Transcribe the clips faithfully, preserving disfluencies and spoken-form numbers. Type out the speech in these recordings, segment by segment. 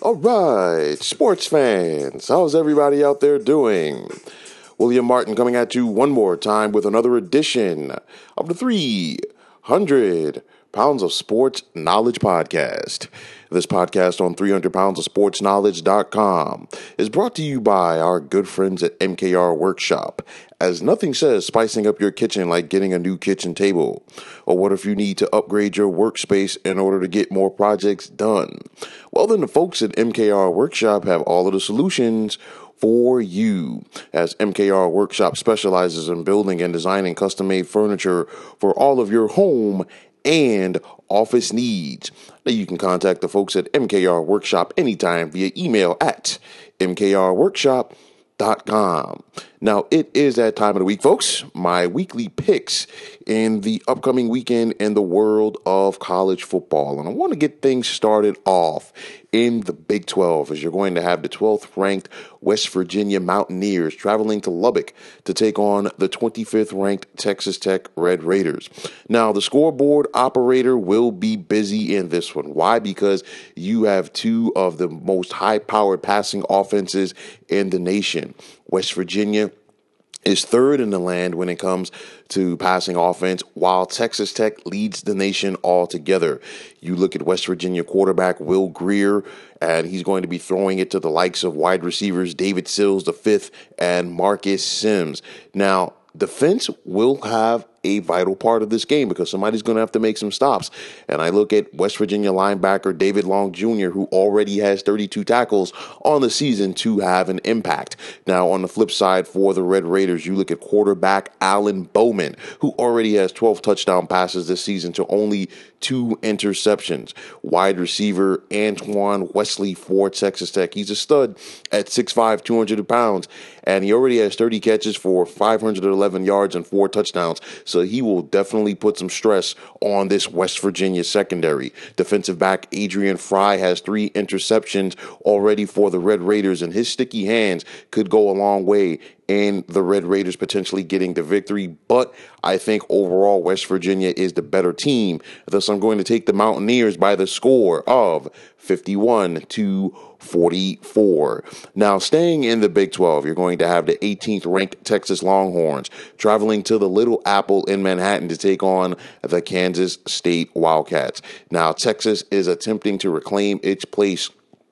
All right, sports fans, how's everybody out there doing? William Martin coming at you one more time with another edition of the three hundred Pounds of Sports Knowledge Podcast. This podcast on three hundred pounds of sports knowledge dot com is brought to you by our good friends at M K R Workshop, as nothing says spicing up your kitchen like getting a new kitchen table. Or what if you need to upgrade your workspace in order to get more projects done? Well, then the folks at M K R Workshop have all of the solutions for you, as M K R Workshop specializes in building and designing custom-made furniture for all of your home and office needs. Now you can contact the folks at M K R Workshop anytime via email at m k r workshop dot com. Now, it is that time of the week, folks. My weekly picks in the upcoming weekend in the world of college football. And I want to get things started off in the Big twelve, as you're going to have the twelfth ranked West Virginia Mountaineers traveling to Lubbock to take on the twenty-fifth ranked Texas Tech Red Raiders. Now, the scoreboard operator will be busy in this one. Why? Because you have two of the most high-powered passing offenses in the nation. West Virginia is third in the land when it comes to passing offense, while Texas Tech leads the nation altogether. You look at West Virginia quarterback Will Grier, and he's going to be throwing it to the likes of wide receivers David Sills the fifth and Marcus Sims. Now, defense will have a vital part of this game because somebody's going to have to make some stops. And I look at West Virginia linebacker David Long Junior, who already has thirty-two tackles on the season, to have an impact. Now, on the flip side for the Red Raiders, you look at quarterback Alan Bowman, who already has twelve touchdown passes this season to only two interceptions. Wide receiver Antoine Wesley for Texas Tech. He's a stud at six five, two hundred pounds, and he already has thirty catches for five hundred eleven yards and four touchdowns. So he will definitely put some stress on this West Virginia secondary. Defensive back Adrian Fry has three interceptions already for the Red Raiders, and his sticky hands could go a long way in the Red Raiders potentially getting the victory. But I think overall West Virginia is the better team. Thus, I'm going to take the Mountaineers by the score of fifty-one to forty-four. Now, staying in the Big twelve, you're going to have the eighteenth ranked Texas Longhorns traveling to the Little Apple in Manhattan to take on the Kansas State Wildcats. Now, Texas is attempting to reclaim its place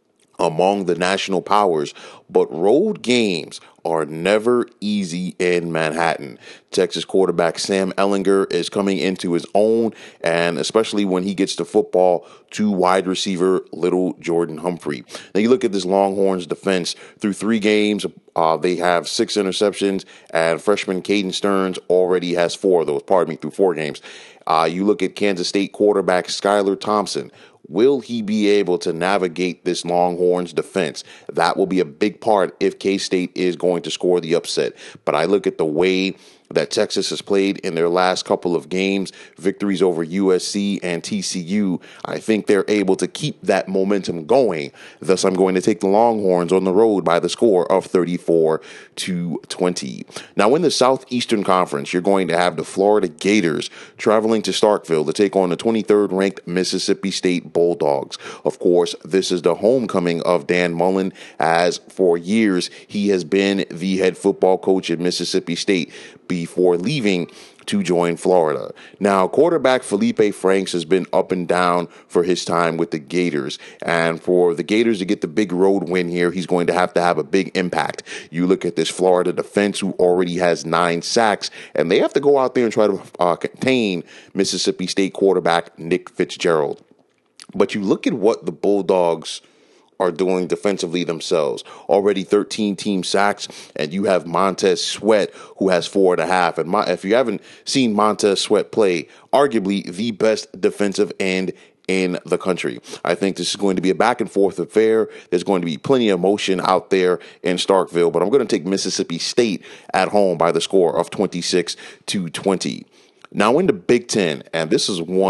among the national powers, but road games are never easy in Manhattan. Texas quarterback Sam Ehlinger is coming into his own, and especially when he gets to football, to wide receiver Little Jordan Humphrey. Now you look at this Longhorns defense through three games. Uh, they have six interceptions, and freshman Caden Stearns already has four of those, pardon me, through four games. Uh, you look at Kansas State quarterback Skylar Thompson. Will he be able to navigate this Longhorns defense? That will be a big part if K-State is going to score the upset. But I look at the way that Texas has played in their last couple of games, victories over U S C and T C U. I think they're able to keep that momentum going. Thus, I'm going to take the Longhorns on the road by the score of thirty-four to twenty. Now, in the Southeastern Conference, you're going to have the Florida Gators traveling to Starkville to take on the twenty-third ranked Mississippi State Bulldogs. Of course, this is the homecoming of Dan Mullen, as for years he has been the head football coach at Mississippi State before leaving to join Florida. Now, quarterback Felipe Franks has been up and down for his time with the Gators. And for the Gators to get the big road win here, he's going to have to have a big impact. You look at this Florida defense, who already has nine sacks, and they have to go out there and try to uh, contain Mississippi State quarterback Nick Fitzgerald. But you look at what the Bulldogs are doing defensively themselves. Already thirteen team sacks, and you have Montez Sweat, who has four and a half. And my, if you haven't seen Montez Sweat play, arguably the best defensive end in the country. I think this is going to be a back and forth affair. There's going to be plenty of motion out there in Starkville, but I'm going to take Mississippi State at home by the score of twenty-six to twenty. Now in the Big Ten, and this is one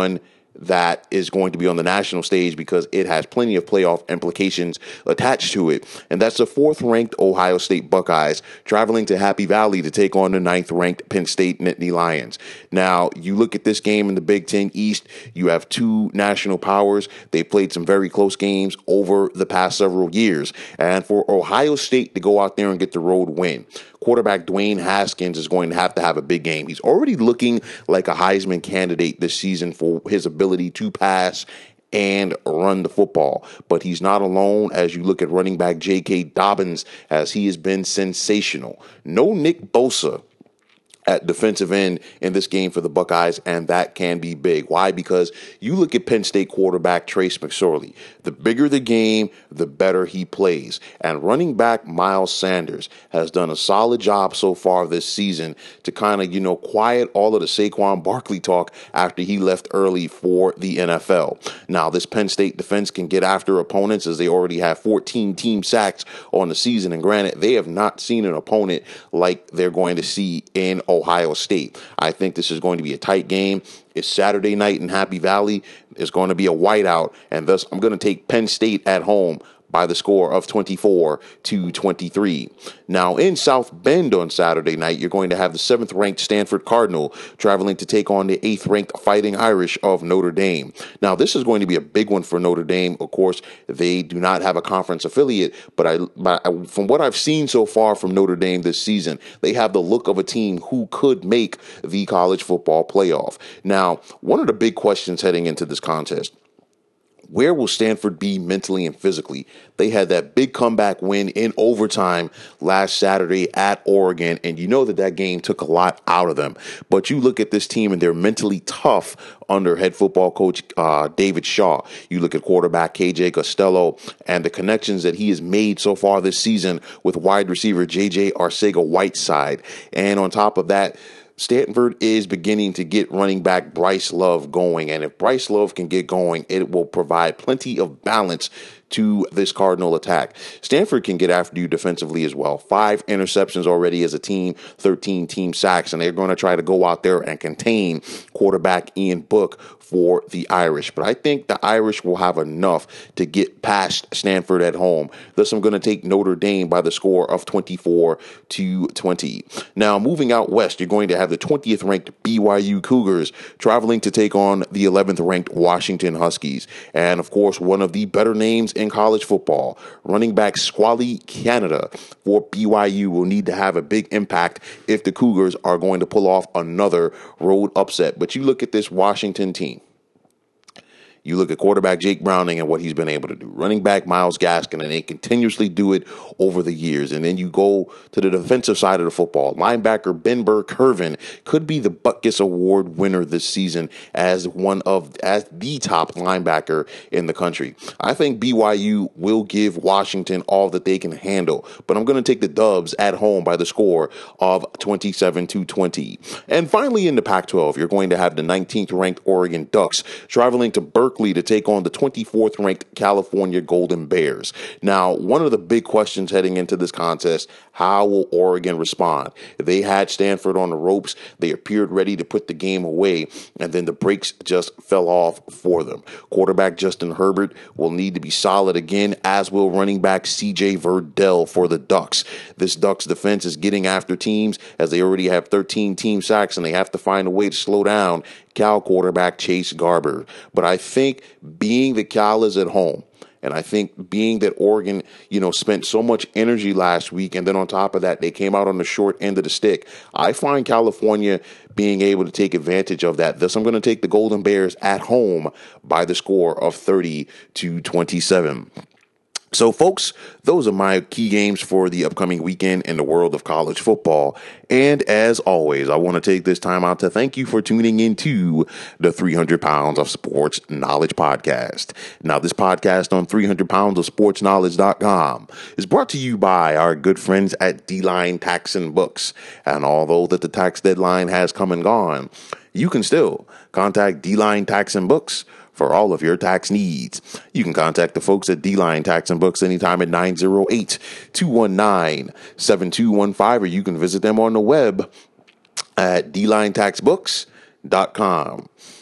that is going to be on the national stage because it has plenty of playoff implications attached to it. And that's the fourth-ranked Ohio State Buckeyes traveling to Happy Valley to take on the ninth-ranked Penn State Nittany Lions. Now, you look at this game in the Big Ten East, you have two national powers. They played some very close games over the past several years. And for Ohio State to go out there and get the road win, quarterback Dwayne Haskins is going to have to have a big game. He's already looking like a Heisman candidate this season for his ability to pass and run the football. But he's not alone as you look at running back J K. Dobbins, as he has been sensational. No Nick Bosa at defensive end in this game for the Buckeyes, and that can be big. Why? Because you look at Penn State quarterback Trace McSorley. The bigger the game, the better he plays. And running back Miles Sanders has done a solid job so far this season to kind of, you know, quiet all of the Saquon Barkley talk after he left early for the N F L. Now, this Penn State defense can get after opponents as they already have fourteen team sacks on the season. And granted, they have not seen an opponent like they're going to see in Ohio State. I think this is going to be a tight game. It's Saturday night in Happy Valley. It's going to be a whiteout, and thus I'm going to take Penn State at home by the score of twenty-four to twenty-three. Now, in South Bend on Saturday night, you're going to have the seventh-ranked Stanford Cardinal traveling to take on the eighth-ranked Fighting Irish of Notre Dame. Now, this is going to be a big one for Notre Dame. Of course, they do not have a conference affiliate, but I, but I, from what I've seen so far from Notre Dame this season, they have the look of a team who could make the college football playoff. Now, one of the big questions heading into this contest: where will Stanford be mentally and physically? They had that big comeback win in overtime last Saturday at Oregon, and you know that that game took a lot out of them. But you look at this team, and they're mentally tough under head football coach uh, David Shaw. You look at quarterback K J Costello and the connections that he has made so far this season with wide receiver J J Arcega-Whiteside. And on top of that, Stanford is beginning to get running back Bryce Love going. And if Bryce Love can get going, it will provide plenty of balance to this Cardinal attack. Stanford can get after you defensively as well. Five interceptions already as a team, thirteen team sacks, and they're going to try to go out there and contain quarterback Ian Book for the Irish. But I think the Irish will have enough to get past Stanford at home. Thus, I'm going to take Notre Dame by the score of twenty-four to twenty. Now, moving out west, you're going to have the twentieth ranked B Y U Cougars traveling to take on the eleventh ranked Washington Huskies. And of course, one of the better names in college football, running back Squally Canada for B Y U will need to have a big impact if the Cougars are going to pull off another road upset. But you look at this Washington team. You look at quarterback Jake Browning and what he's been able to do. Running back Myles Gaskin, and they continuously do it over the years. And then you go to the defensive side of the football. Linebacker Ben Burke-Hervin could be the Butkus Award winner this season as one of as the top linebacker in the country. I think B Y U will give Washington all that they can handle, but I'm going to take the Dubs at home by the score of twenty-seven to twenty. And finally, in the Pac twelve, you're going to have the nineteenth ranked Oregon Ducks traveling to Berkeley to take on the twenty-fourth ranked California Golden Bears. Now, one of the big questions heading into this contest: how will Oregon respond? They had Stanford on the ropes. They appeared ready to put the game away, and then the brakes just fell off for them. Quarterback Justin Herbert will need to be solid again, as will running back C J Verdell for the Ducks. This Ducks defense is getting after teams as they already have thirteen team sacks, and they have to find a way to slow down Cal quarterback Chase Garber. But I think being that Cal is at home, and I think being that Oregon, you know, spent so much energy last week, and then on top of that, they came out on the short end of the stick, I find California being able to take advantage of that. Thus, I'm going to take the Golden Bears at home by the score of thirty to twenty-seven. So, folks, those are my key games for the upcoming weekend in the world of college football. And as always, I want to take this time out to thank you for tuning into the three hundred pounds of Sports Knowledge podcast. Now, this podcast on three hundred pounds of sports knowledge dot com is brought to you by our good friends at D-Line Tax and Books. And although that the tax deadline has come and gone, you can still contact D-Line Tax and Books for all of your tax needs. You can contact the folks at D-Line Tax and Books anytime at nine oh eight, two one nine, seven two one five, or you can visit them on the web at d line tax books dot com.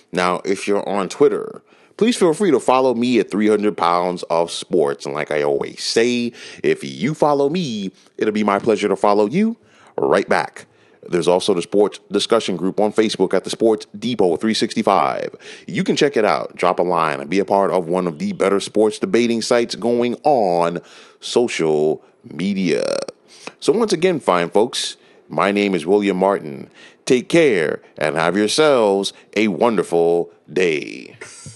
Now, if you're on Twitter, please feel free to follow me at three hundred pounds of sports. And like I always say, if you follow me, it'll be my pleasure to follow you right back. There's also the sports discussion group on Facebook at the Sports Depot three sixty-five. You can check it out, drop a line, and be a part of one of the better sports debating sites going on social media. So once again, fine folks, my name is William Martin. Take care and have yourselves a wonderful day.